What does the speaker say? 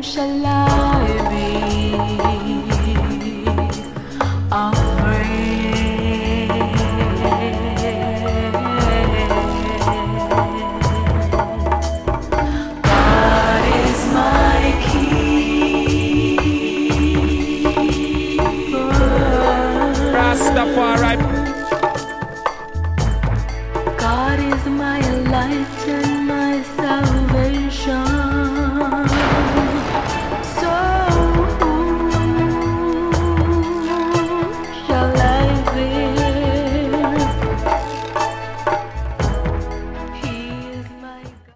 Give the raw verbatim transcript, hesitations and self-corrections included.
shall I be afraid? God is my keeper. Rastafari